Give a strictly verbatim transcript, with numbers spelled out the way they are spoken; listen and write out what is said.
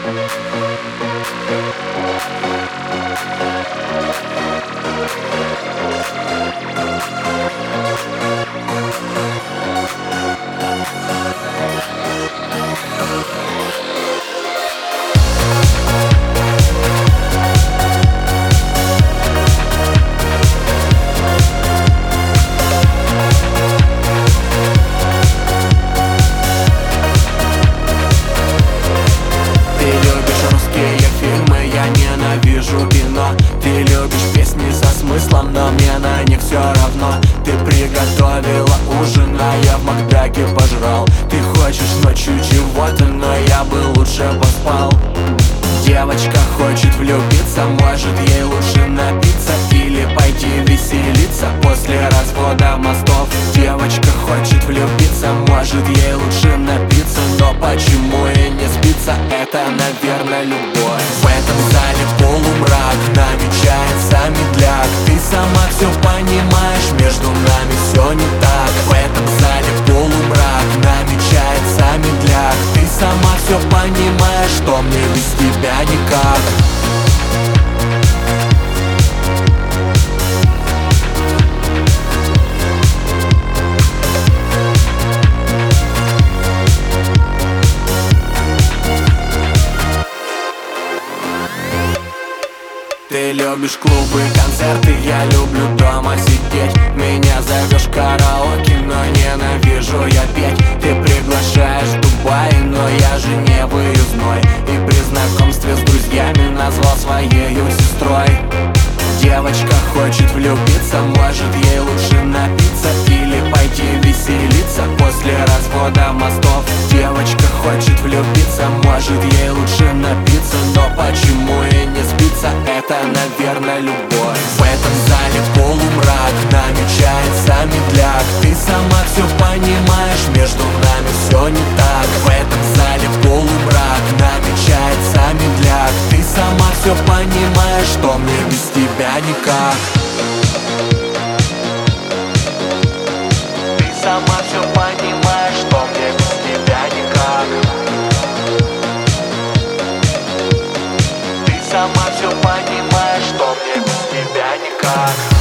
Ты любишь песни со смыслом, но мне на них все равно. Ты приготовила ужин, а я в Макдаке пожрал. Ты хочешь ночью чего-то, но я бы лучше поспал. Девочка хочет влюбиться, может ей лучше напиться или пойти веселиться после развода мостов. Девочка хочет влюбиться, может ей лучше напиться, но почему ей не спится, это, наверное, любовь. В этом зале полумрак, намечается медляк. Ты сама все понимаешь, между нами все не так. В этом зале полумрак, намечается медляк. Ты сама все понимаешь, что мне без тебя никак. Ты любишь клубы, концерты, я люблю дома сидеть. Меня зовешь караоке, но ненавижу я петь. Ты приглашаешь в Дубай, но я же не выездной. И при знакомстве с друзьями назвал своей сестрой. Девочка хочет влюбиться, может ей лучше напиться или пойти веселиться после развода мостов. Девочка хочет влюбиться, может ей лучше напиться, но почему ей не спится, это, наверное, любовь. В этом зале полумрак, намечается медляк. Ты сама все понимаешь, между нами все не так. В этом зале полумрак, намечается медляк. Ты сама все понимаешь, что мне без тебя никак. Ты сама все понимаешь, что мне без тебя никак. Ты сама все понимаешь, что мне без тебя никак.